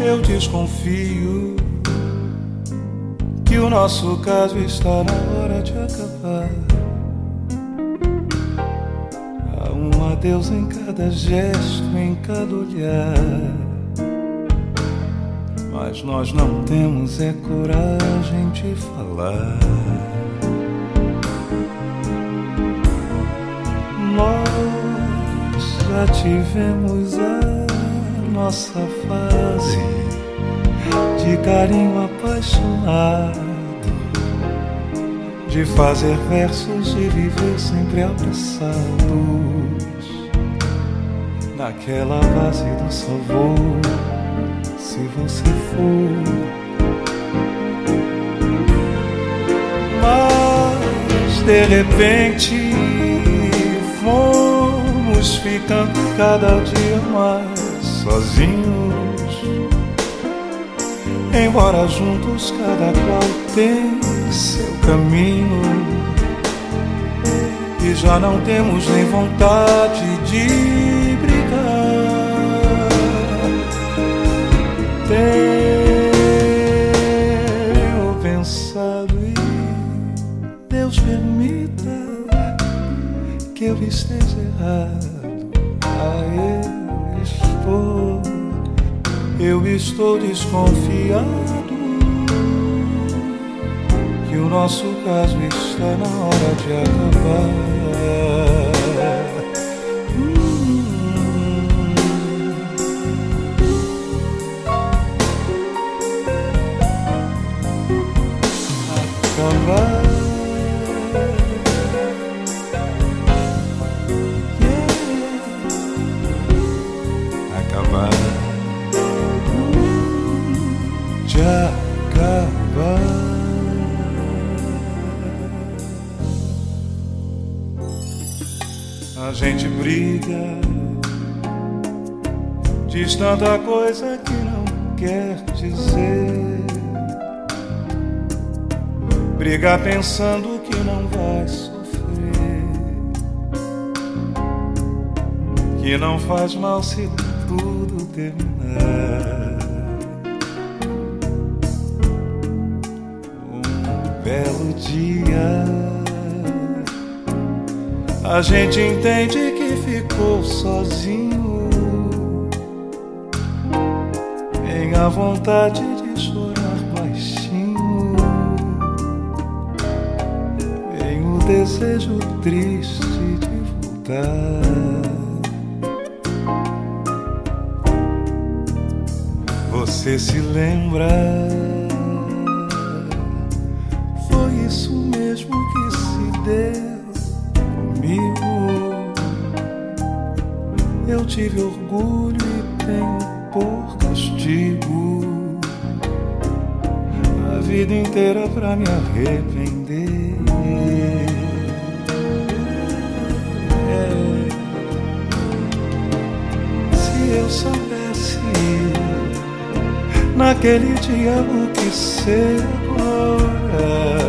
Eu desconfio que o nosso caso está na hora de acabar. Há um adeus em cada gesto, em cada olhar, mas nós não temos coragem de falar. Nós já tivemos a nossa fase de carinho apaixonado, de fazer versos e viver sempre abraçados, naquela base do só vou se você for. Mas de repente fomos ficando cada dia mais sozinhos, embora juntos cada qual tem seu caminho, e já não temos nem vontade de brigar. Tenho pensado e Deus permita que eu esteja errado. Eu estou desconfiado que o nosso caso está na hora de acabar. Acabar. De acabar. A gente briga, diz tanta coisa que não quer dizer, briga pensando que não vai sofrer, que não faz mal se tudo terminar. Belo dia, a gente entende que ficou sozinho, tem a vontade de chorar baixinho, tem o desejo triste de voltar. Você se lembra? Isso mesmo que se deu comigo. Eu tive orgulho e tenho por castigo a vida inteira pra me arrepender. Se eu soubesse naquele dia o que ser agora,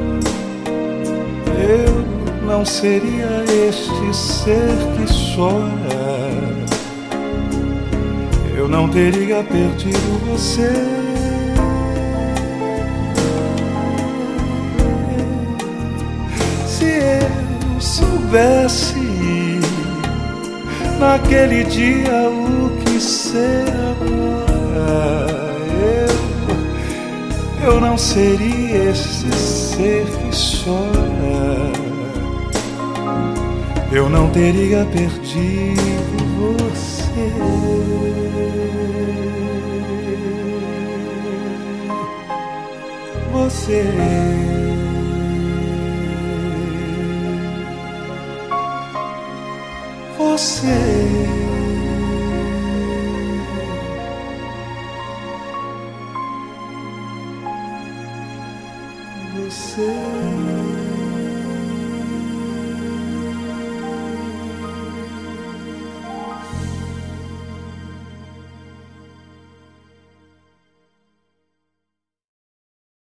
eu não seria este ser que chora. Eu não teria perdido você. Se eu soubesse naquele dia o que ser agora, eu não seria este ser que chora. Eu não teria perdido você. Você. Você. Você.